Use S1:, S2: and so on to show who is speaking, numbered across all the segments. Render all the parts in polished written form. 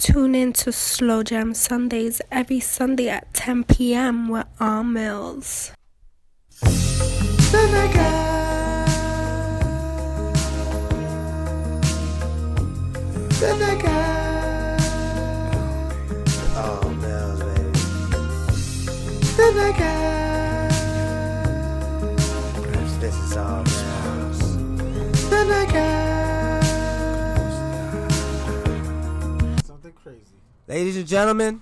S1: Tune in to Slow Jam Sundays every Sunday at 10 p.m. with all Mills.
S2: Oh, Mills, baby. This is all Mills.
S3: Something crazy.
S2: Ladies and gentlemen.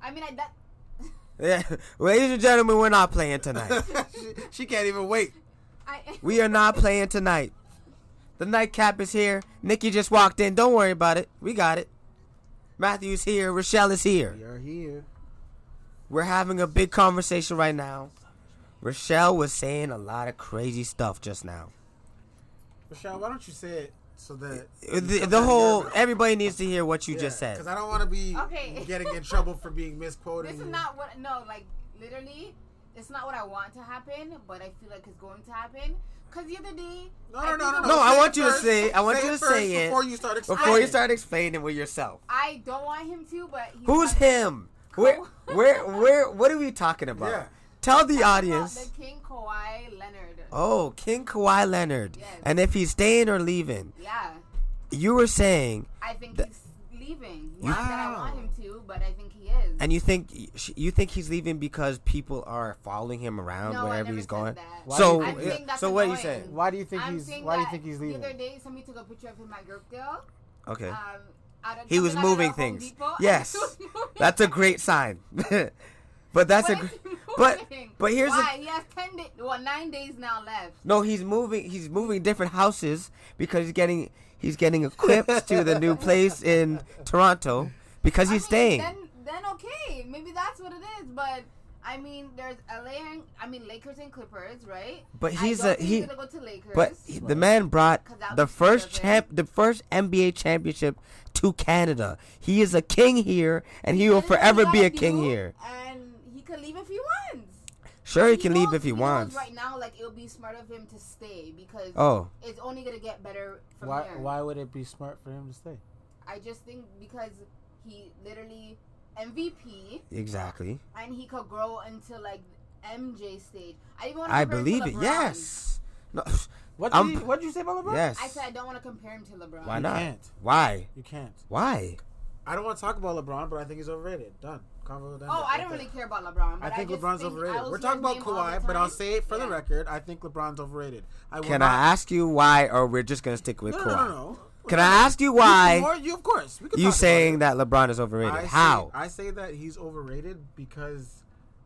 S2: Yeah, ladies and gentlemen, we're not playing tonight.
S3: she can't even wait.
S2: We are not playing tonight. The nightcap is here. Nikki just walked in. Don't worry about it. We got it. Matthew's here. Rochelle is here.
S3: We are here.
S2: We're having a big conversation right now. Rochelle was saying a lot of crazy stuff just now.
S3: Rochelle, why don't you say it so that
S2: the whole everybody needs to hear what you just said.
S3: Because I don't want to be getting in trouble for being misquoted.
S4: This is not what. No, like literally, it's not what I want to happen, but I feel like it's going to happen. Because the other day,
S3: No.
S2: I want you to say. I want you to say it
S3: before you start explaining.
S2: Before you start explaining with yourself.
S4: I don't want him to, but
S2: who's him? Where? What are we talking about?
S3: Yeah.
S2: Tell the audience.
S4: The King Kawhi Leonard.
S2: Oh, King Kawhi Leonard.
S4: Yes.
S2: And if he's staying or leaving.
S4: Yeah.
S2: You were saying.
S4: I think he's leaving. Not that I want him to, but I think he is.
S2: And you think he's leaving because people are following him around wherever he's going? So what are you saying?
S3: Why do you think he's leaving?
S4: The other day, somebody took a picture of him at Yorkdale.
S2: Okay.
S4: He
S2: was moving things. Yes. That's a great sign. But that's but here's
S4: why he has 9 days now left.
S2: No, he's moving different houses because he's getting equipped to the new place in Toronto because he's staying.
S4: Then okay, maybe that's what it is. But I mean, there's Lakers and Clippers, right?
S2: But
S4: he's gonna go to Lakers.
S2: But the man brought the first NBA championship to Canada. He is a king here, and he will forever be a king here.
S4: And he can leave if he wants.
S2: Sure, he can leave if he wants.
S4: Right now, like it would be smart of him to stay because it's only gonna get better from here.
S3: Why would it be smart for him to stay?
S4: I just think because he literally MVP.
S2: Exactly.
S4: And he could grow until like MJ stage.
S2: I believe it. Yes. No.
S3: What did you say about LeBron?
S2: Yes.
S4: I said I don't want to compare him to LeBron.
S2: Why not?
S3: You can't.
S2: Why?
S3: You can't.
S2: Why?
S3: I don't want to talk about LeBron, but I think he's overrated. Done.
S4: I don't really care about LeBron. But
S3: I think LeBron's overrated. We're talking about Kawhi, but I'll say it for the record. I think LeBron's overrated.
S2: Can I ask you why, or we're just going to stick with Kawhi?
S3: No.
S2: Can I ask you why?
S3: Of course.
S2: You saying that LeBron is overrated? How?
S3: I say that he's overrated because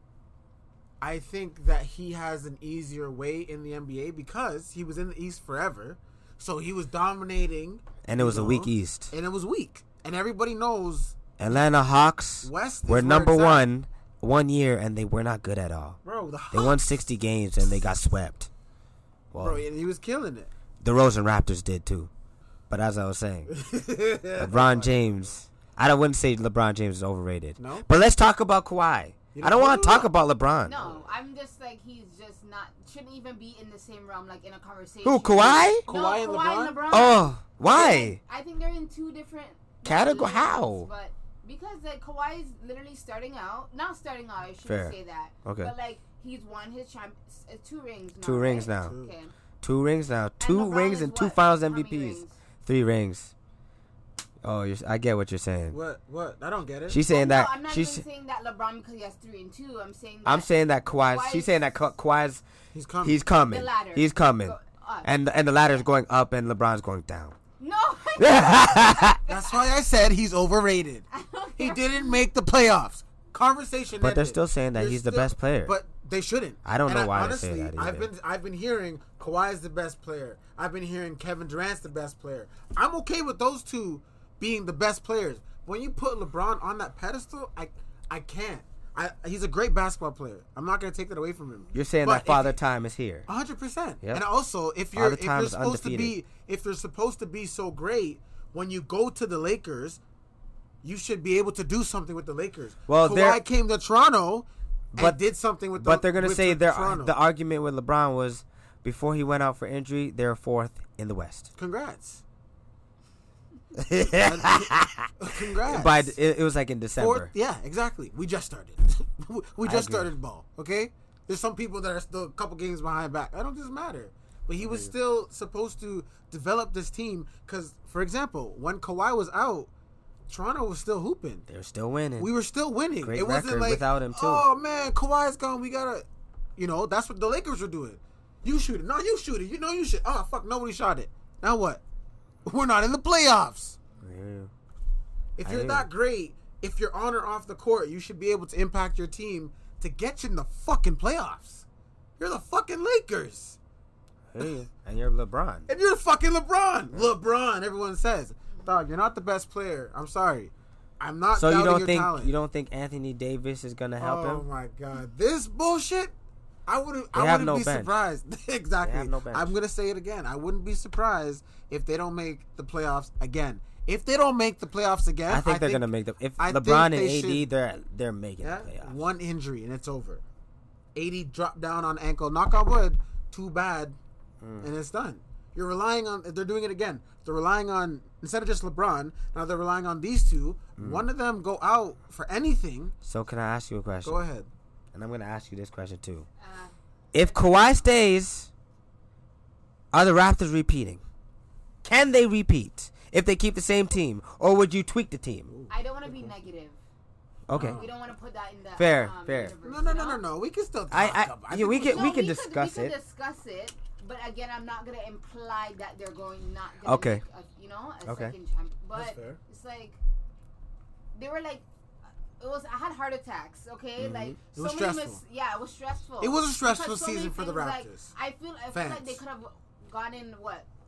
S3: I think that he has an easier way in the NBA because he was in the East forever. So he was dominating.
S2: And it was a weak East.
S3: And it was weak. And everybody knows
S2: Atlanta Hawks were number 1 year, and they were not good at all.
S3: Bro, the Hawks.
S2: They won 60 games, and they got swept. Well,
S3: bro, and he was killing it.
S2: The Rosen Raptors did, too. But as I was saying, LeBron James, I wouldn't say LeBron James is overrated. No? But let's talk about Kawhi. I don't want to talk about LeBron.
S4: No, I'm just like, he's just not, shouldn't even be in the same realm, like in a conversation.
S2: Who, Kawhi?
S3: Kawhi and LeBron?
S2: Oh, why?
S4: I think they're in two different
S2: categories. How?
S4: But because like Kawhi is literally starting out, not starting out, I shouldn't say that.
S2: Okay.
S4: But like, he's won his 2 rings now.
S2: 2 rings now.
S4: Okay.
S2: 2 rings now. 2 rings and 2 finals MVPs. 3 rings. Oh, I get what you're saying.
S3: What? I don't get it.
S2: She's saying that.
S4: I'm not even saying that LeBron because he has 3 and 2.
S2: I'm saying that Kawhi. She's saying that Kawhi's. He's coming.
S4: The ladder.
S2: He's coming. And the ladder's going up and LeBron's going down.
S4: No.
S3: That's why I said he's overrated. He didn't make the playoffs. Conversation.
S2: But they're still saying that he's the best player.
S3: But they shouldn't.
S2: I don't know why they say that either.
S3: I've been hearing Kawhi is the best player. I've been hearing Kevin Durant's the best player. I'm okay with those two being the best players. When you put LeBron on that pedestal, I can't. He's a great basketball player. I'm not going to take that away from him.
S2: You're saying that Father Time is here.
S3: 100%.
S2: Yep.
S3: And also, if you're supposed to be so great, when you go to the Lakers, you should be able to do something with the Lakers.
S2: Well,
S3: Kawhi came to Toronto and did something with.
S2: But they're going to say the argument with LeBron was before he went out for injury, they were 4th in the West.
S3: Congrats. Congrats.
S2: But it was like in December.
S3: Yeah, exactly. We just started. we just started ball. Okay. There's some people that are still a couple games behind back. That don't just matter. But he was still supposed to develop this team because, for example, when Kawhi was out, Toronto was still hooping.
S2: They were still winning.
S3: We were still winning.
S2: Great
S3: it wasn't
S2: record
S3: like,
S2: without him, too.
S3: Oh, man, Kawhi's gone. We got to, that's what the Lakers were doing. You shoot it. No, you shoot it. You know you should. Oh, fuck, nobody shot it. Now what? We're not in the playoffs.
S2: Yeah.
S3: If you're that great, if you're on or off the court, you should be able to impact your team to get you in the fucking playoffs. You're the fucking Lakers.
S2: Hey, and you're LeBron.
S3: And you're the fucking LeBron. LeBron, everyone says. Dog, you're not the best player. I'm sorry. I'm not doubting your talent.
S2: You don't think Anthony Davis is gonna help him?
S3: Oh my God. This bullshit, I wouldn't be surprised. Exactly.
S2: They have no bench.
S3: I'm gonna say it again. I wouldn't be surprised if they don't make the playoffs again. If they don't make the playoffs again,
S2: I think they're gonna make them. If LeBron and AD, they're making the playoffs.
S3: One injury and it's over. AD dropped down on ankle. Knock on wood. Too bad, and it's done. You're relying on. They're doing it again. They're relying on, instead of just LeBron, now they're relying on these two. One of them go out for anything.
S2: So can I ask you a question?
S3: Go ahead.
S2: And I'm gonna ask you this question too. If Kawhi stays, are the Raptors repeating? Can they repeat if they keep the same team, or would you tweak the team?
S4: I don't want to be negative.
S2: Okay.
S4: We don't want to put that in the
S2: fair.
S3: Universe, No. We can still talk
S2: we can discuss it.
S4: We can discuss it, but again, I'm not gonna imply that they're not gonna
S2: okay.
S4: Make a second champ. But it's like they were like. I had heart attacks, okay? Like
S3: it was stressful.
S4: It was stressful.
S3: It was a stressful season for the Raptors.
S4: Like, I feel like they could have gone in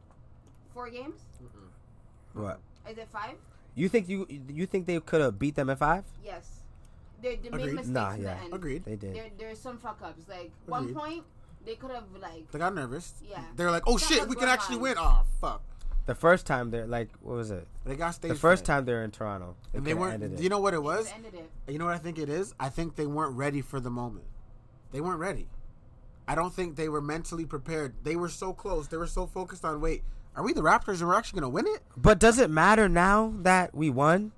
S4: 4 games?
S2: What?
S4: Is it 5?
S2: You think they could have beat them at 5?
S4: Yes. They made mistakes in the end.
S3: Agreed.
S2: They did.
S4: There's some fuck ups. Like one point they could have
S3: they got nervous.
S4: Yeah.
S3: They were like, oh shit, we can actually win. Oh fuck.
S2: The first time they're like, what was it?
S3: They got stage.
S2: The first time they're in Toronto,
S3: and they weren't. You know what it was? You know what I think it is? I think they weren't ready for the moment. They weren't ready. I don't think they were mentally prepared. They were so close. They were so focused on, wait, are we the Raptors and we're actually going to win it?
S2: But does it matter now that we won?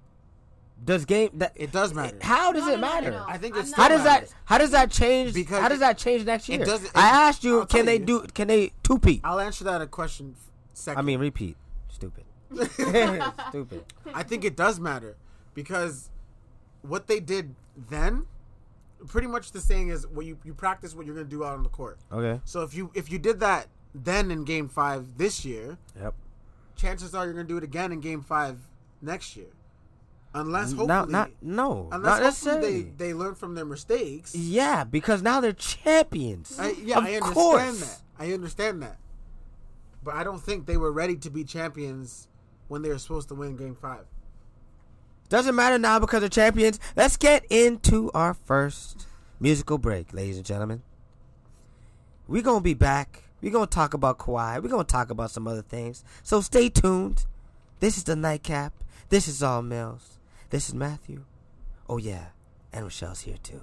S2: It
S3: does matter.
S2: How does it matter?
S3: No. I think it's
S2: how does that change? Because how does that change next year? I asked you, can they two-peat?
S3: I'll answer that a question second.
S2: I mean, repeat. Stupid. Stupid.
S3: I think it does matter because what they did then, pretty much the saying is what you practice what you're going to do out on the court.
S2: Okay.
S3: So if you did that then in Game 5 this year, chances are you're going to do it again in Game 5 next year. Unless hopefully
S2: not necessarily
S3: they learn from their mistakes.
S2: Yeah, because now they're champions.
S3: I understand that. But I don't think they were ready to be champions when they were supposed to win Game 5.
S2: Doesn't matter now because they're champions. Let's get into our first musical break, ladies and gentlemen. We're going to be back. We're going to talk about Kawhi. We're going to talk about some other things. So stay tuned. This is the Nightcap. This is All Mills. This is Matthew. Oh, yeah. And Rochelle's here, too.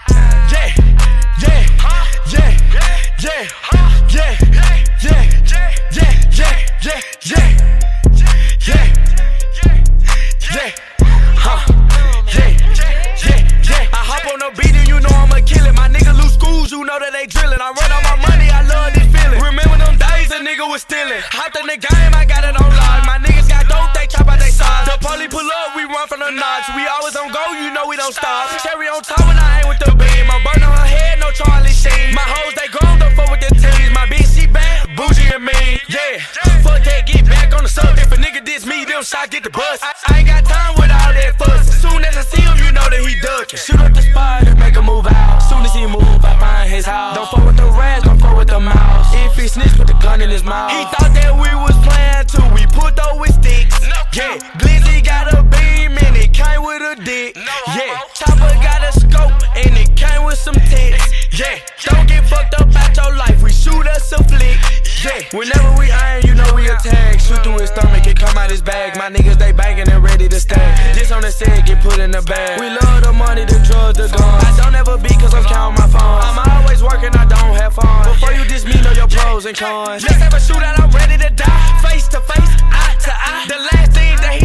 S5: I hop on the beat and you know I'ma kill it. My nigga lose schools, you know that they drillin'. I run on my money, I love this feeling. Remember them days a nigga was stealing. Hopped in the game, I got it on live. My niggas got dope, they chop out they sides. The police pull up, we run from the knots. We always on go, you know we don't stop. Cherry on top when I ain't with the beam. I'm burn on her head, no Charlie Sheen. My hoes, they grown, don't fuck with the teams. My bitch, she bad, bougie and mean. Yeah, fuck that, get back on the sub. If a nigga diss me, them shots get the bus. I ain't got time with all that fuss. As soon as I see him, you know that he duckin'. Shoot up the spot and make him move out. Soon as he move, I find his house. Don't fuck with the rats, don't fuck with the mouse. If he snitch, put the gun in his mouth. He thought that we was playing too. We put those with sticks. Yeah, Glizzy got a beam and it came with a dick. Yeah, Chopper got a scope and it came with some tits. Yeah, don't get fucked up out your life. We shoot us a flick. Yeah, whenever we iron, you know we attack. Shoot through his stomach, it come out his bag. My niggas, they banging and ready to stack. This on the set, get put in the bag. We love the money, the drugs, the guns. I don't ever beat cause I'm counting my funds. I'm always working, I don't have fun. Before you diss me, know your pros and cons. Let's have a shootout, I'm ready to die. Face to face, eye to eye. The last thing that he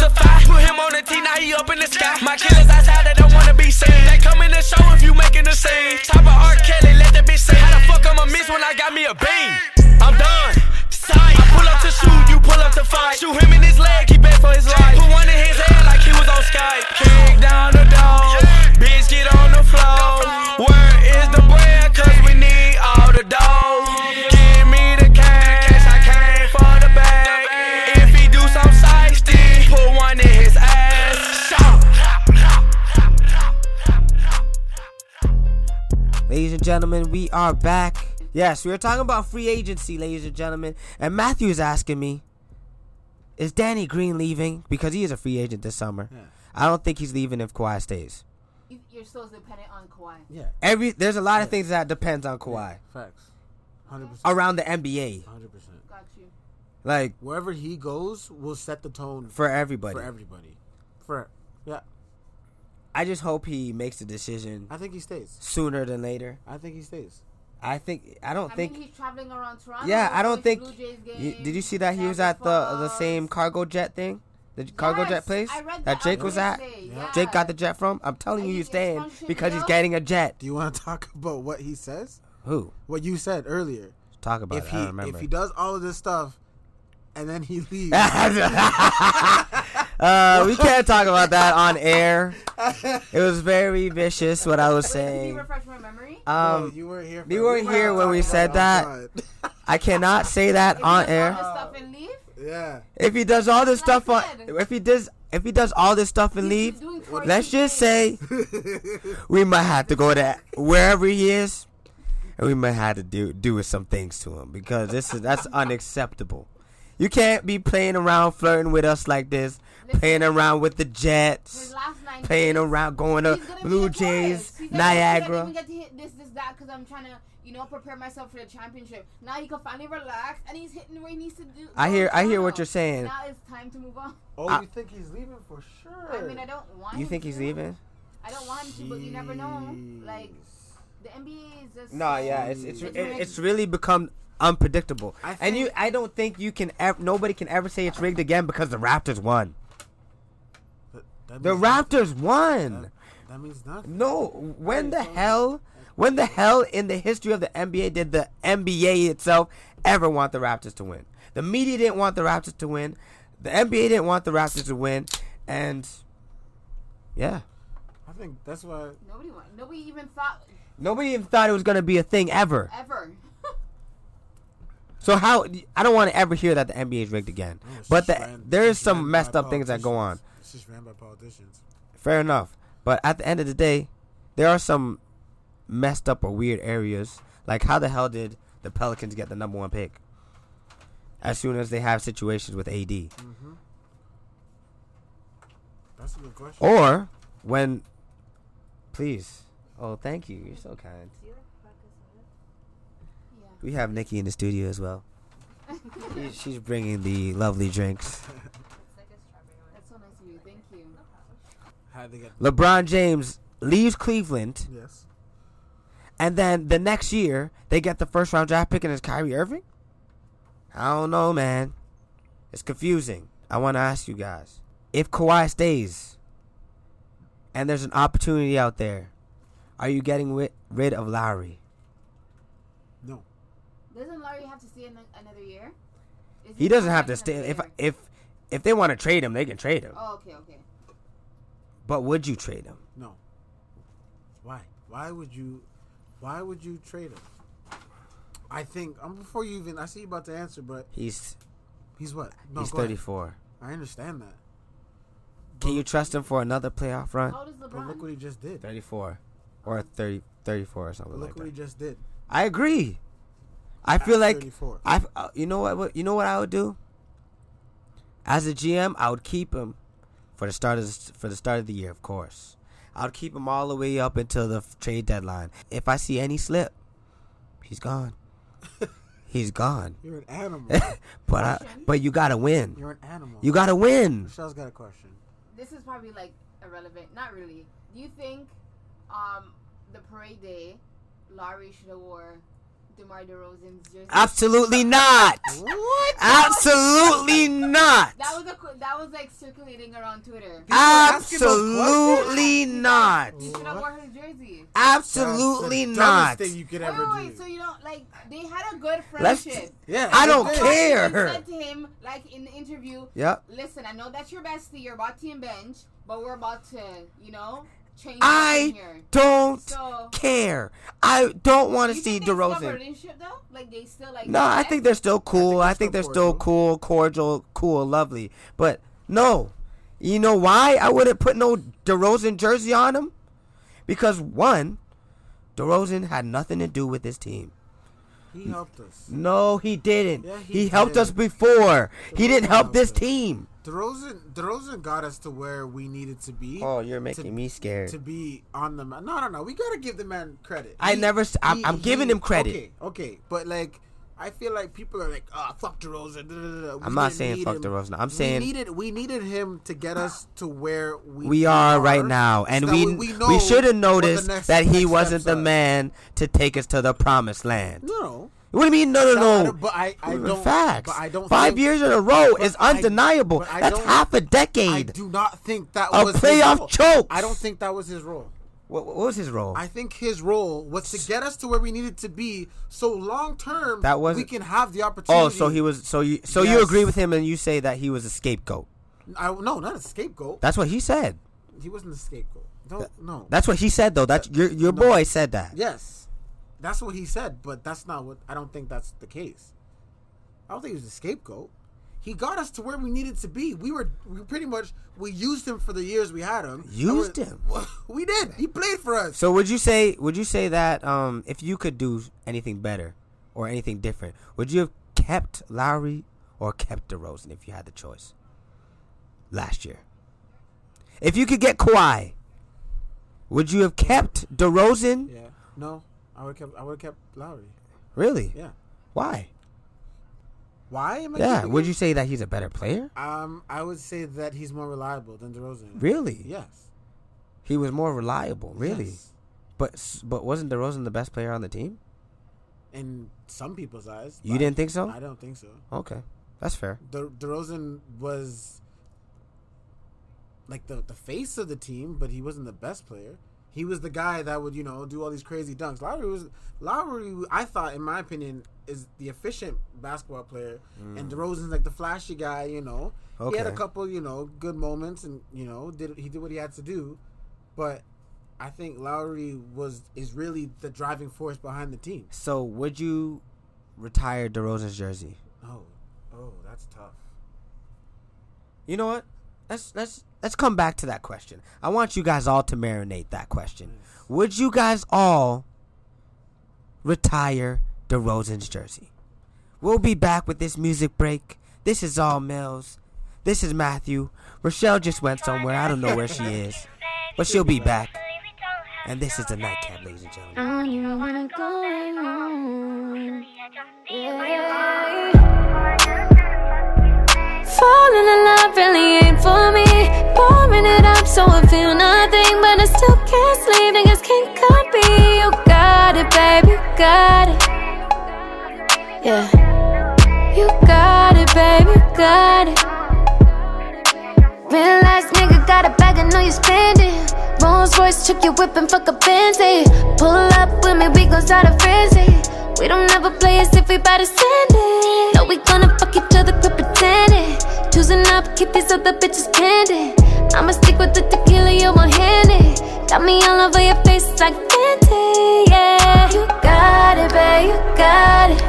S5: crucified. Put him on the T, now he up in the sky. My killers outside, they don't wanna be seen. They come in the show if you making the scene. Top of R. Kelly, let that bitch say. How the fuck I'ma miss when I got me a beam? I'm done. Sight. I pull up to shoot, you pull up to fight. Shoot him in his leg, he bet for his life. Put one in his head like he was on Skype. Kick down the door, bitch get on the floor. Where is the bread? Cause we need all the dough. Give me the cash, I came for the bag. If he do some shiesty, put one in his ass.
S2: Ladies and gentlemen, we are back. Yes, we were talking about free agency, ladies and gentlemen. And Matthew is asking me, is Danny Green leaving? Because he is a free agent this summer. Yeah. I don't think he's leaving if Kawhi stays.
S4: You're still dependent on Kawhi.
S2: Yeah. There's a lot of things that depends on Kawhi.
S3: Yeah. Facts. 100%.
S2: Around the NBA.
S3: 100%.
S4: Got you.
S2: Like,
S3: wherever he goes will set the tone
S2: for everybody.
S3: Yeah.
S2: I just hope he makes the decision.
S3: I think he stays
S2: sooner than later.
S3: I think he stays.
S2: I think
S4: he's traveling around Toronto.
S2: Yeah, I don't think. Did you see that he was at the same cargo jet thing? The cargo jet place that Jake was at? Yeah. Jake got the jet from? I'm telling you he's staying because he's getting a jet.
S3: Do you want to talk about what he says?
S2: Who?
S3: What you said earlier.
S2: Talk about it. I don't remember.
S3: If he does all of this stuff and then he leaves.
S2: We can't talk about that on air. It was very vicious what I was saying.
S4: Can you refresh my memory?
S3: No, you weren't here.
S2: You weren't here when we said that. I cannot say that on air.
S3: Yeah.
S2: If he does all this stuff if he does all this stuff and leave, let's just say we might have to go to wherever he is, and we might have to do some things to him because that's unacceptable. You can't be playing around, flirting with us like this, playing around with the Jets, playing around, going to Blue Jays, Niagara.
S4: I didn't even get to hit this, that, because I'm trying to, prepare myself for the championship. Now he can finally relax, and he's hitting where he needs to do.
S2: I hear what you're saying.
S4: Now it's time to move on.
S3: Oh, you think he's leaving for sure?
S4: I mean, I don't want him to.
S2: You think he's leaving?
S4: I don't want him to, but you never know. Like, the NBA is just...
S2: No, yeah, it's really become unpredictable. I don't think you can nobody can ever say it's rigged again because the Raptors won. The Raptors won.
S3: That means nothing.
S2: No, when the hell in the history of the NBA did the NBA itself ever want the Raptors to win? The media didn't want the Raptors to win. The NBA didn't want the Raptors to win, and yeah.
S3: I think that's why
S4: nobody even thought
S2: it was gonna be a thing ever. So how? I don't want to ever hear that the NBA is rigged again. But there is some messed up things that go on.
S3: It's just ran by politicians.
S2: Fair enough. But at the end of the day, there are some messed up or weird areas. Like, how the hell did the Pelicans get the number 1 pick as soon as they have situations with AD?
S3: Mm-hmm. That's a good question.
S2: Or when, please. Oh, thank you. You're so kind. We have Nikki in the studio as well. She's bringing the lovely drinks.
S4: That's so nice of you. Thank you.
S2: LeBron James leaves Cleveland.
S3: Yes.
S2: And then the next year, they get the first round draft pick and it's Kyrie Irving? I don't know, man. It's confusing. I want to ask you guys. If Kawhi stays and there's an opportunity out there, are you getting rid of Lowry?
S3: No.
S4: Doesn't Larry have to stay another year?
S2: He doesn't have to stay. If they want to trade him, they can trade him.
S4: Oh, okay.
S2: But would you trade him?
S3: No. Why? Why would you trade him? I think before you even. I see you about to answer, but
S2: he's
S3: what? No,
S2: he's 34.
S3: I understand that.
S2: Can you trust him for another playoff run?
S4: How old is LeBron?
S3: But look what he just did.
S2: 34 or 34 or something
S3: but
S2: like
S3: look
S2: that.
S3: what he just did.
S2: I agree. I feel like
S3: 34.
S2: you know what I would do? As a GM, I would keep him for the start of the year, of course. I would keep him all the way up until the trade deadline. If I see any slip, he's gone. He's gone.
S3: You're an animal.
S2: but you gotta win.
S3: You're an animal.
S2: You gotta win.
S3: Michelle's got a question.
S4: This is probably like irrelevant. Not really. Do you think the parade day, Larry should have wore DeMar DeRozan's jersey?
S2: Absolutely not.
S3: What?
S2: Absolutely not.
S4: That was like circulating around Twitter.
S2: Absolutely not.
S4: You should have worn his jersey.
S2: Absolutely
S3: That's the
S2: not.
S3: dumbest thing you could ever
S4: Wait,
S3: do.
S4: so you don't like they had a good friendship.
S3: Yeah,
S2: I don't
S3: they did.
S2: care.
S4: He said to him, like in the interview,
S2: Yep.
S4: listen, I know that's your bestie, you're about to bench, but we're about to, change
S2: I
S4: here.
S2: don't
S4: So,
S2: care. I don't want to
S4: you
S2: see
S4: think they still have a
S2: DeRozan.
S4: relationship though? Like they still like
S2: No, I
S4: connect?
S2: think they're still cool. I
S3: I
S2: think
S3: think
S2: they're
S3: they're
S2: still cool, cordial, cool, lovely. But no. You know why I wouldn't put no DeRozan jersey on him? Because one, DeRozan had nothing to do with this team.
S3: He helped us.
S2: No, he didn't.
S3: Yeah,
S2: he
S3: he
S2: helped
S3: did.
S2: us before. He didn't help
S3: helped
S2: this
S3: us.
S2: team.
S3: DeRozan got us to where we needed to be.
S2: Oh, you're making me scared.
S3: To be on the man. No. We gotta give the man credit.
S2: I'm giving him credit.
S3: Okay, but like, I feel like people are like, fuck DeRozan.
S2: I'm not saying fuck DeRozan. I'm saying
S3: we needed him to get us to where
S2: we are right now, and
S3: so
S2: we should have noticed that he wasn't the
S3: man.
S2: man to take us to the promised land.
S3: No.
S2: What do you mean? No.
S3: But I don't.
S2: Facts.
S3: But I don't.
S2: 5
S3: think,
S2: years in a row is
S3: I-
S2: undeniable.
S3: but I
S2: That's
S3: don't-
S2: half a
S3: I
S2: decade.
S3: do not think that
S2: A
S3: was
S2: playoff
S3: his role.
S2: choke.
S3: I don't think that was his role.
S2: What was his role?
S3: I think his role was to get us to where we needed to be, so long term
S2: That wasn't-
S3: we can have the opportunity.
S2: Oh, so he was. So you
S3: Yes.
S2: agree with him, and you say that he was a scapegoat.
S3: No, not a scapegoat.
S2: That's what he said.
S3: He wasn't a scapegoat. No.
S2: That's what he said, though. That's your boy said that.
S3: Yes, that's what he said, but that's not what. I don't think that's the case. I don't think he was a scapegoat. He got us to where we needed to be. We used him for the years we had him.
S2: Used him?
S3: We did. He played for us.
S2: So would you say that if you could do anything better or anything different, would you have kept Lowry or kept DeRozan if you had the choice last year? If you could get Kawhi, would you have kept DeRozan?
S3: Yeah. No, I would have kept Lowry.
S2: Really?
S3: Yeah.
S2: Why?
S3: Why am I?
S2: Yeah.
S3: keeping
S2: Would
S3: him?
S2: you say that he's a better player?
S3: I would say that he's more reliable than DeRozan.
S2: Really?
S3: Yes.
S2: He was more reliable. Really?
S3: Yes.
S2: But wasn't DeRozan the best player on the team?
S3: In some people's eyes.
S2: You didn't think so?
S3: I don't think so.
S2: Okay, that's fair.
S3: DeRozan was like the face of the team, but he wasn't the best player. He was the guy that would, do all these crazy dunks. Lowry, I thought, in my opinion, is the efficient basketball player, and DeRozan's like the flashy guy. He had a couple, good moments, and he did what he had to do, but I think Lowry is really the driving force behind the team.
S2: So would you retire DeRozan's jersey?
S3: Oh, that's tough.
S2: You know what? Let's come back to that question. I want you guys all to marinate that question. Would you guys all retire DeRozan's jersey? We'll be back with this music break. This is All Mills. This is Matthew. Rochelle just went somewhere. I don't know where she is, but she'll be back. And this is the Nightcap, ladies and gentlemen.
S6: I don't even wanna go home. Yeah. Falling in love really ain't for me. Pouring it up so I feel nothing, but I still can't sleep. Niggas can't copy. You got it, baby, you got it. Yeah. You got it, baby, you got it. Real ass nigga got a bag, I know you spend it. Rolls Royce, took your whip and fuck a Benzie. Pull up with me, we gon' start a frenzy. We don't ever play as if we bout to send it. No, we gonna fuck each other, quit pretending. Choosing up, keep these other bitches pending. I'ma stick with the tequila, you one-handed. Got me all over your face like Fenty, yeah. You got it, babe, you got it.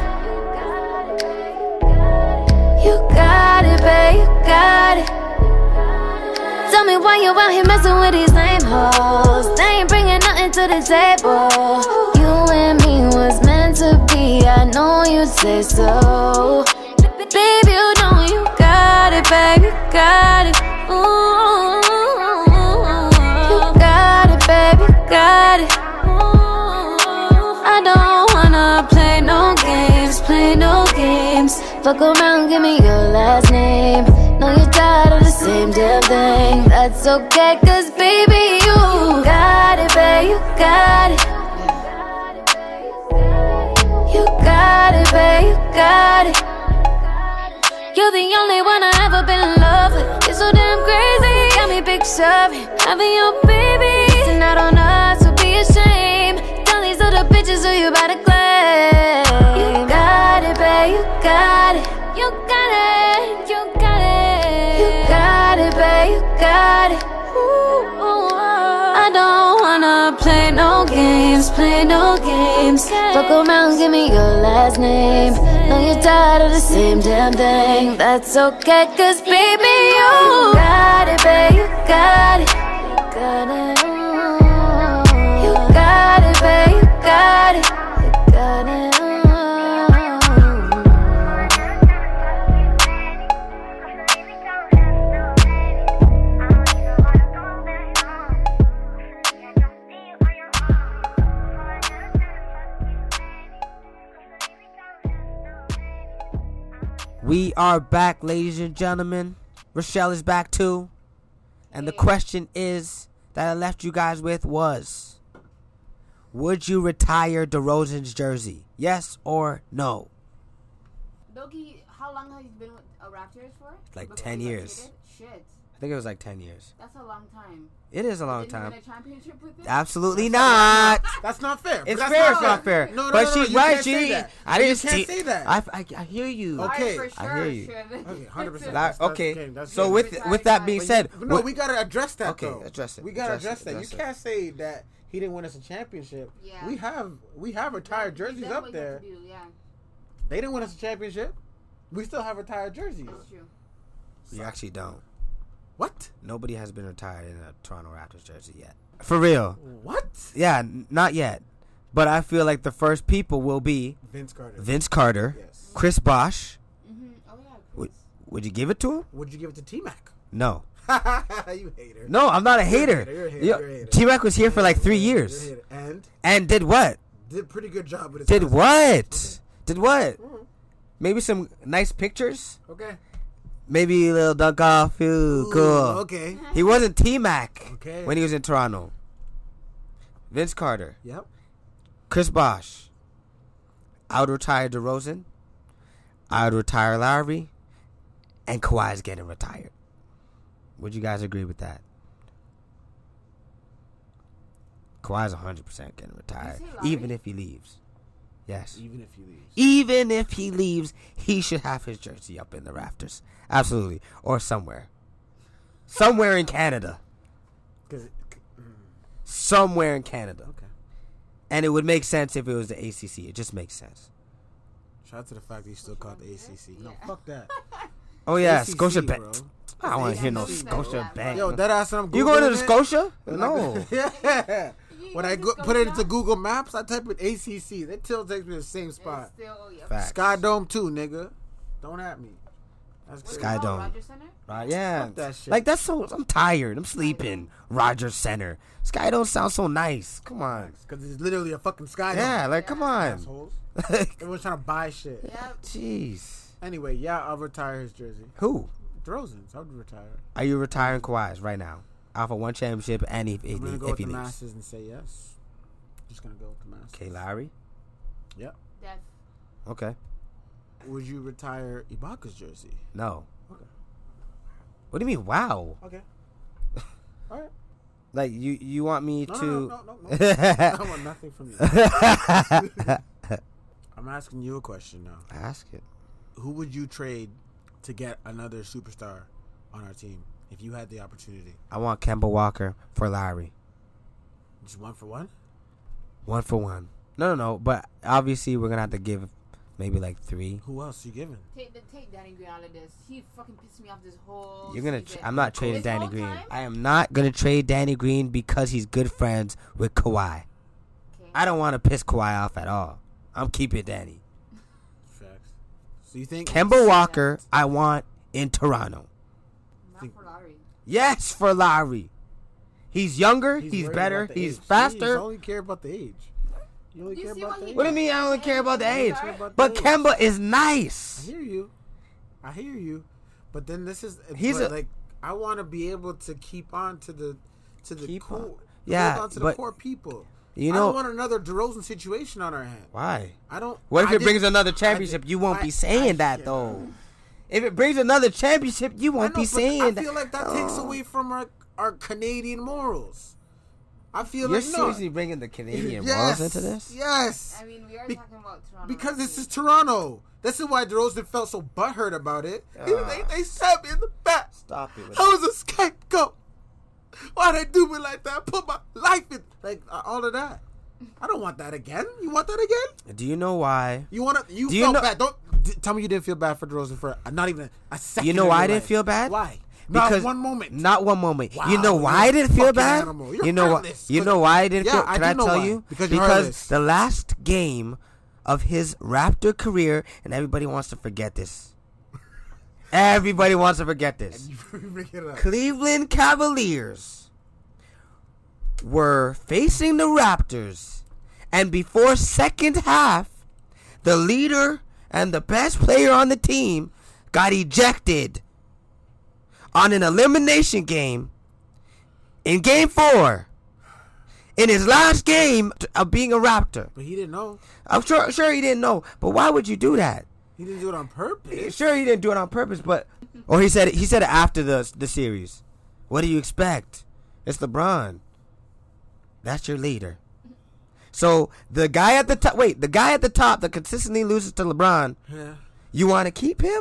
S6: You got it, babe, you got it. Tell me why you out here messing with these lame hoes. They ain't bringing nothing to the table. You and me was meant to be, I know you'd say so. Baby, you know you got it, baby, you got it. Ooh. You got it, baby, you got it. I don't wanna play no games, Fuck around, give me your last name. Know you're tired of the same damn thing. That's okay, cause baby, you got it, babe, you got it. You got it, babe, you got it. You're the only one I ever been in love with. You're so damn crazy. Got me picturing having your baby. Missing out on us would be a shame. Tell these other bitches who you about to claim. You got it, babe, you got it. You got it, you got it. You got it, babe, you got it. I don't wanna play no games, play no games. Fuck around, give me your last name. Know you're tired of the same damn thing. That's okay, cause baby, you got it, babe, you got it. You got it, you got it, babe, you got it. You got it.
S2: We are back, ladies and gentlemen. Rochelle is back too. And the question is that I left you guys with was, would you retire DeRozan's jersey? Yes or no?
S4: Doki, how long have you been with Raptors for?
S2: Like
S4: Before
S2: 10
S4: you got
S2: years.
S4: traded? Shit.
S2: I think it was like 10 years.
S4: That's a long time.
S2: It is a long
S4: Didn't you
S2: time.
S4: win a championship with them?
S2: Absolutely not.
S3: That's not fair.
S2: It's
S3: That's
S2: fair.
S3: not
S2: It's not fair.
S3: No,
S2: but she's
S3: you
S2: right.
S3: can't say that.
S2: I didn't
S3: You can't say that.
S2: I hear you.
S3: Okay.
S4: Alright, for
S2: I
S4: sure,
S2: hear you.
S4: Shiv.
S3: Okay, 100%.
S2: Like, okay.
S3: That's
S2: So
S3: good.
S2: with that being said,
S3: No, we gotta address that.
S2: Okay,
S3: though.
S2: address it.
S3: We gotta
S2: Address
S3: address
S2: it,
S3: that.
S2: address
S3: You
S2: it.
S3: can't say that he didn't win us a championship.
S4: Yeah.
S3: We have retired jerseys
S4: That's
S3: up
S4: what you
S3: there.
S4: have to do, yeah,
S3: They didn't win us a championship. We still have retired jerseys.
S4: that's true.
S2: you actually don't.
S3: What?
S2: Nobody has been retired in a Toronto Raptors jersey yet. For real.
S3: What?
S2: Yeah, not yet. But I feel like the first people will be
S3: Vince Carter.
S2: Vince Carter,
S3: Yes.
S2: Chris Bosh.
S4: Mm-hmm. Oh, yeah.
S2: Would you give it to him?
S3: Would you give it to T-Mac?
S2: No.
S3: You hater.
S2: No, I'm not a hater.
S3: You're a hater.
S2: Yo,
S3: You're a hater.
S2: T-Mac was here for like 3
S3: You're a
S2: years.
S3: hater. And
S2: And did what?
S3: did a pretty good job with his
S2: Did
S3: last-
S2: what? Did what?
S3: Mhm.
S2: Maybe some nice pictures?
S3: Okay.
S2: Maybe a little dunk off. Ooh,
S3: Ooh,
S2: cool.
S3: Okay.
S2: He wasn't T-Mac
S3: Okay.
S2: when he was in Toronto. Vince Carter.
S3: Yep.
S2: Chris Bosh. I would retire DeRozan. I would retire Lowry. And Kawhi's getting retired. Would you guys agree with that? Kawhi's 100% getting retired.
S4: say Lowry?
S2: Even if he leaves. Yes.
S3: Even if he leaves.
S2: Even if he leaves, he should have his jersey up in the rafters. Absolutely. Or somewhere. Somewhere in Canada.
S3: 'Cause-
S2: Somewhere in Canada.
S3: okay.
S2: And it would make sense if it was the ACC. It just makes sense.
S3: Shout out to the fact that you still call it the ACC. No,
S4: Yeah.
S3: fuck that.
S2: Oh, yeah.
S3: ACC,
S2: Scotia
S3: bro.
S2: Bank. I don't want to hear no
S4: ACC,
S2: Scotia
S4: yeah.
S2: Bank.
S3: Yo, that ass I'm Googling
S2: You going to the
S3: it.
S2: Scotia? No.
S3: Yeah. When I
S4: go
S3: put it into Google Maps, I type in ACC. That still takes me to the same spot.
S4: Still, yeah.
S2: Facts.
S3: Sky Dome too, nigga. Don't at me. That's
S4: What's it
S3: crazy.
S2: Sky
S4: called?
S2: Dome.
S4: Rogers Center?
S2: Right, yeah.
S3: Fuck that shit.
S2: Like, that's so... I'm tired. I'm sleeping. Rogers Center. Sky don't sound so nice. Come on.
S3: Because it's literally a fucking Sky Dome.
S2: Yeah, like, come on.
S3: Assholes. Everyone's trying to buy shit.
S4: Yep.
S2: Jeez.
S3: Anyway, yeah, I'll retire his jersey.
S2: Who?
S3: DeRozan's. I would retire.
S2: Are you retiring Kawhi's right now? Out for one championship and if
S3: I'm gonna go
S2: he
S3: with the
S2: leaves.
S3: Masters and say yes. Just gonna go with the Masters.
S2: Okay, Lowry?
S3: Yep.
S4: Def.
S2: Okay.
S3: Would you retire Ibaka's jersey?
S2: No.
S3: Okay.
S2: What do you mean, wow?
S3: Okay. All right.
S2: Like, you want me
S3: No,
S2: to...
S3: no. I want nothing from you. I'm asking you a question now.
S2: Ask it.
S3: Who would you trade to get another superstar on our team if you had the opportunity?
S2: I want Kemba Walker for Lowry.
S3: Just one for one?
S2: 1 for 1. No. But obviously, we're going to have to give maybe like 3.
S3: Who else you giving?
S4: Take Danny Green out of this. He fucking pissed me off this whole
S2: You're gonna.
S4: season.
S2: I'm not trading
S4: This
S2: Danny
S4: whole
S2: Green.
S4: time?
S2: I am not gonna trade Danny Green because he's good friends with Kawhi.
S4: Okay.
S2: I don't want to piss Kawhi off at all. I'm keeping Danny.
S3: Facts. So you think
S2: Kemba Walker, I want in Toronto.
S4: Not for Lowry.
S2: Yes, for Lowry. He's younger. He's
S3: worried
S2: better.
S3: about the
S2: He's
S3: age.
S2: faster.
S3: You only care about the age. You only
S4: You
S3: care
S4: see
S3: about
S4: what
S3: the
S4: he
S3: age.
S2: What do you mean? I only care about the age.
S3: care about
S2: But
S3: the age.
S2: Kemba is
S3: I
S2: nice.
S3: hear you. But then this is
S2: He's
S3: but
S2: a-
S3: like I want to be able to keep on to the
S2: Keep
S3: core,
S2: on. Yeah,
S3: hold on to
S2: but-
S3: the core people. I don't want another DeRozan situation on our hand.
S2: Why?
S3: I don't.
S2: What if it brings another championship? You won't be saying that though. If it brings another championship, you won't be saying that.
S3: I feel like that takes away from our Canadian morals. I feel
S2: You're
S3: like
S2: seriously bringing the Canadian morals into this?
S3: Yes.
S4: I mean, we are talking about Toronto.
S3: Because this is Toronto. This is why DeRozan felt so butthurt about it. They stabbed me in the back.
S2: Stop it.
S3: I was a scapegoat. Why they do me like that? I put my life in, like, all of that. I don't want that again. You want that again?
S2: Do you know why?
S3: You felt bad. Don't tell me you didn't feel bad for DeRozan for not even a second.
S2: You know why I didn't feel bad?
S3: Why?
S2: Because
S3: not one moment.
S2: Not one moment.
S3: Wow,
S2: you know why I didn't feel bad? You know
S3: heartless.
S2: You know why I didn't feel?
S3: Yeah,
S2: Can I
S3: do know
S2: tell
S3: why.
S2: you?
S3: Because
S2: the last game of his Raptor career, and everybody wants to forget this. Everybody wants to forget this. Cleveland Cavaliers were facing the Raptors, and before second half, the leader and the best player on the team got ejected on an elimination game in Game 4 in his last game of being a Raptor.
S3: But he didn't know.
S2: I'm sure he didn't know, but why would you do that?
S3: He didn't do it on purpose.
S2: Sure, he didn't do it on purpose, but or he said it after the series. What do you expect? It's LeBron. That's your leader. So the guy at the top that consistently loses to LeBron, you want to keep him?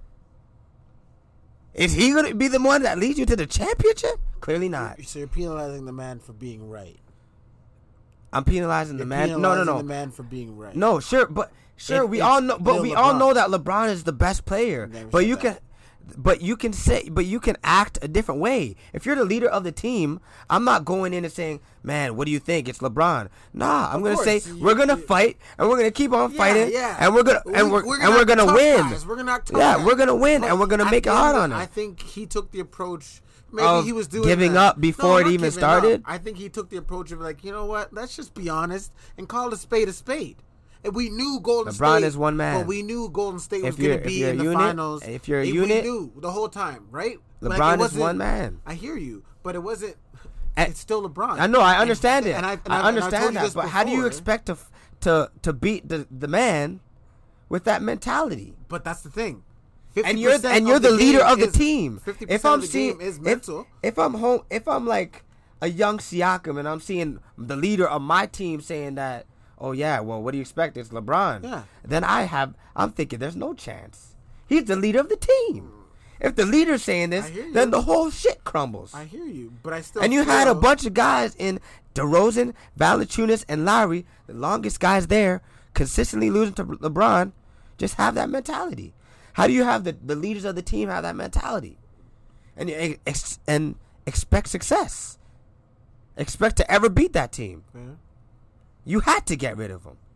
S2: Is he going to be the one that leads you to the championship? Clearly not.
S3: So you're penalizing the man for being right.
S2: I'm penalizing the man. No.
S3: The man for being right.
S2: No, sure, but we all know that LeBron is the best player. But you can act a different way. If you're the leader of the team, I'm not going in and saying, "Man, what do you think? It's LeBron." Nah, I'm going to say we're going to fight and we're going to keep on fighting and we're going to win.
S3: We're going to act tough.
S2: Yeah, we're going to win and we're going to make it hard on him.
S3: I think he took the approach. Maybe he was doing
S2: giving up before it even started.
S3: I think he took the approach of like, you know what? Let's just be honest and call a spade a spade. And we knew Golden State.
S2: LeBron is one man.
S3: But we knew Golden State was going to be in the finals.
S2: If you're a unit,
S3: we knew the whole time, right?
S2: LeBron is one man.
S3: I hear you, but it wasn't. It's still LeBron.
S2: I know. I understand it. I understand that. But how do you expect to beat the man with that mentality?
S3: But that's the thing.
S2: And you're the leader of the team.
S3: 50%
S2: if I'm
S3: of the game is mental.
S2: If I'm home, if I'm like a young Siakam and I'm seeing the leader of my team saying that, oh yeah, well, what do you expect? It's LeBron.
S3: Yeah.
S2: Then I'm thinking there's no chance. He's the leader of the team. If the leader's saying this, then the whole shit crumbles.
S3: I hear you, but I still.
S2: And you had a bunch of guys in DeRozan, Valanciunas, and Lowry, the longest guys there, consistently losing to LeBron. Just have that mentality. How do you have the leaders of the team have that mentality? And expect success. Expect to ever beat that team.
S3: Yeah.
S2: You had to get rid of him.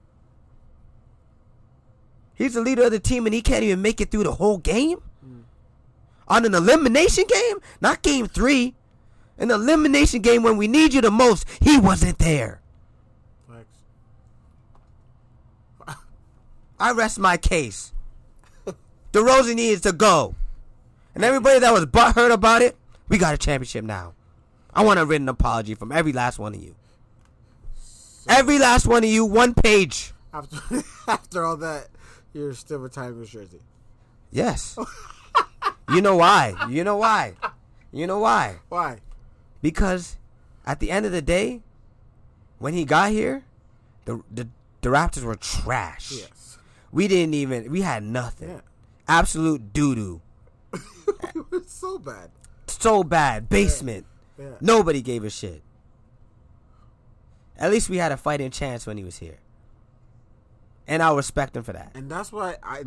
S2: He's the leader of the team and he can't even make it through the whole game? On an elimination game? Not game 3. An elimination game when we need you the most, he wasn't there.
S3: Thanks.
S2: I rest my case. DeRozan needs to go. And everybody that was butthurt about it, we got a championship now. I want a written apology from every last one of you. Every last one of you, 1 page.
S3: After all that, you're still retiring your jersey.
S2: Yes. You know why?
S3: Why?
S2: Because at the end of the day, when he got here, the Raptors were trash.
S3: Yes.
S2: We had nothing. Yeah. Absolute doo-doo.
S3: It was so bad.
S2: So bad. Basement.
S3: Yeah.
S2: Nobody gave a shit. At least we had a fighting chance when he was here. And I'll respect him for that.
S3: And that's why I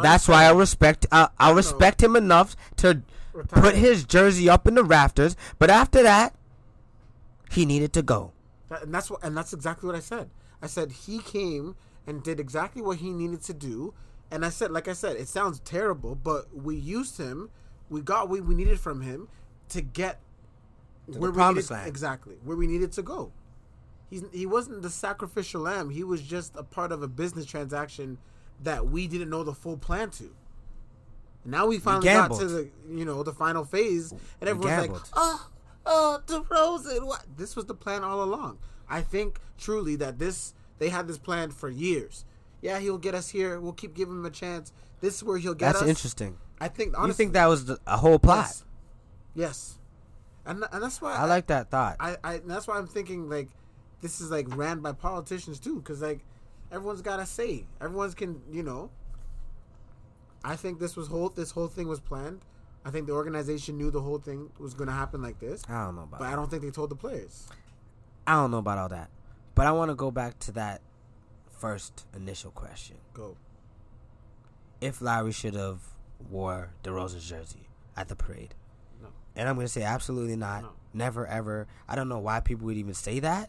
S2: respect him enough to put his jersey up in the rafters. But after that, he needed to go.
S3: And that's exactly what I said. I said he came and did exactly what he needed to do. And I said, like I said, it sounds terrible, but we used him. We got what we needed from him to get where we needed, exactly where we needed to go. He wasn't the sacrificial lamb. He was just a part of a business transaction that we didn't know the full plan to. Now we finally got to the final phase, and everyone's like, "Oh, DeRozan, what?" This was the plan all along. I think truly that they had this planned for years. Yeah, he'll get us here. We'll keep giving him a chance. This is where he'll get us.
S2: That's interesting.
S3: I think honestly,
S2: you think that was a whole plot?
S3: Yes. And that's why
S2: I like that thought.
S3: That's why I'm thinking like this is like ran by politicians too, because like everyone's got a say. Everyone's can I think this whole thing was planned. I think the organization knew the whole thing was going to happen like this.
S2: I don't know about
S3: but
S2: that.
S3: I don't think they told the players.
S2: I don't know about all that. But I want to go back to that first initial question.
S3: Go.
S2: If Lowry should have wore DeRozan's jersey at the parade.
S3: No.
S2: And I'm going to say absolutely not. No. Never, ever. I don't know why people would even say that.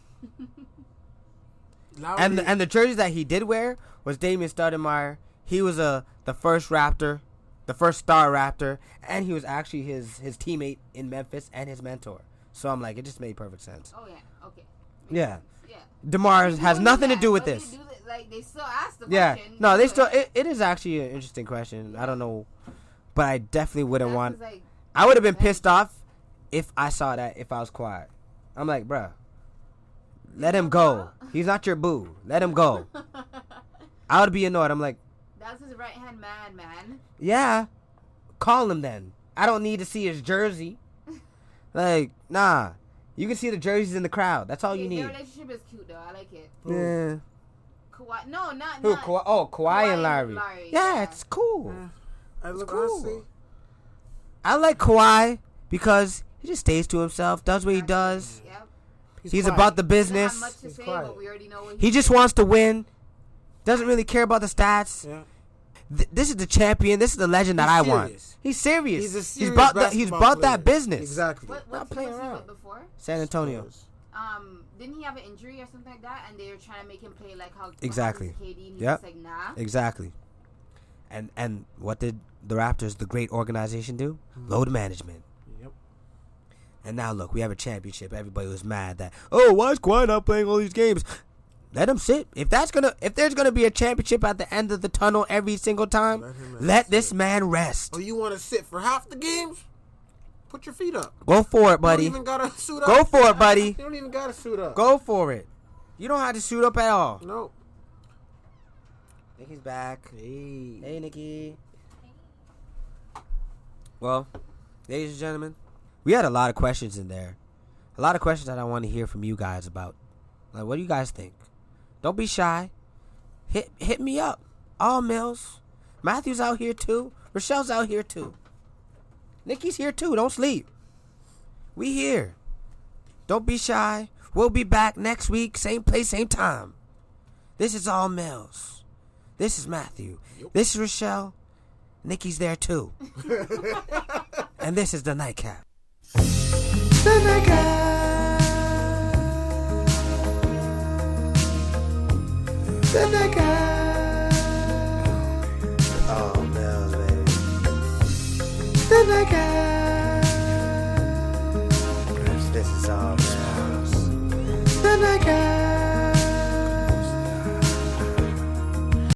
S2: And the jerseys that he did wear was Damian Stoudemire. He was the first Raptor, the first star Raptor, and he was actually his teammate in Memphis and his mentor. So I'm like, it just made perfect sense.
S4: Oh, yeah. Okay.
S2: Yeah. DeMar has nothing to do with this.
S4: They still ask the
S2: question.
S4: Yeah.
S2: No, they still. It is actually an interesting question. I don't know, but I definitely wouldn't want. I would have been pissed off if I saw that. If I was quiet, I'm like, bruh, let him go. He's not your boo. Let him go. I would be annoyed. I'm like,
S4: that's his right hand man.
S2: Yeah, call him then. I don't need to see his jersey. Like, nah. You can see the jerseys in the crowd. That's all you need.
S4: Their relationship is cute, though. I like it.
S2: Yeah.
S4: Kawhi. No, not.
S2: Who? Kawhi and Larry. Yeah, it's cool.
S3: It's
S2: cool.
S3: Honestly.
S2: I like Kawhi because he just stays to himself, does what he does.
S4: Yep.
S2: He's about the business.
S4: He doesn't have much to say, but we already know what
S2: he just wants to win. Doesn't really care about the stats.
S3: Yeah.
S2: This is the champion. This is the legend that I want. He's serious.
S3: He's a serious
S2: he's about that business.
S3: Exactly.
S4: Not playing around. Before?
S2: San Antonio.
S4: Didn't he have an injury or something like that? And they were trying to make him play like how
S2: exactly.
S4: KD. And he was like, nah.
S2: Exactly. And what did the Raptors, the great organization, do? Load management.
S3: Yep.
S2: And now look, we have a championship. Everybody was mad that why is Kawhi not playing all these games? Let him sit. If there's gonna be a championship at the end of the tunnel every single time, let this man rest.
S3: Oh, you want to sit for half the games? Put your feet up.
S2: Go for it, buddy.
S3: You don't even gotta suit up.
S2: Go for it, buddy.
S3: You don't even gotta suit up.
S2: Go for it. You don't have to suit up at all.
S3: Nope.
S2: Nikki's back. Hey, Nikki. Well, ladies and gentlemen, we had a lot of questions in there. A lot of questions that I want to hear from you guys about. Like, what do you guys think? Don't be shy. Hit me up. All Mills. Matthew's out here too. Rochelle's out here too. Nikki's here too. Don't sleep. We here. Don't be shy. We'll be back next week. Same place, same time. This is All Mills. This is Matthew. Yep. This is Rochelle. Nikki's there too. And this is the Nightcap. The Nightcap. The Nightcap. Oh, Mills, baby. The Nightcap. This is All Mills. The Nightcap.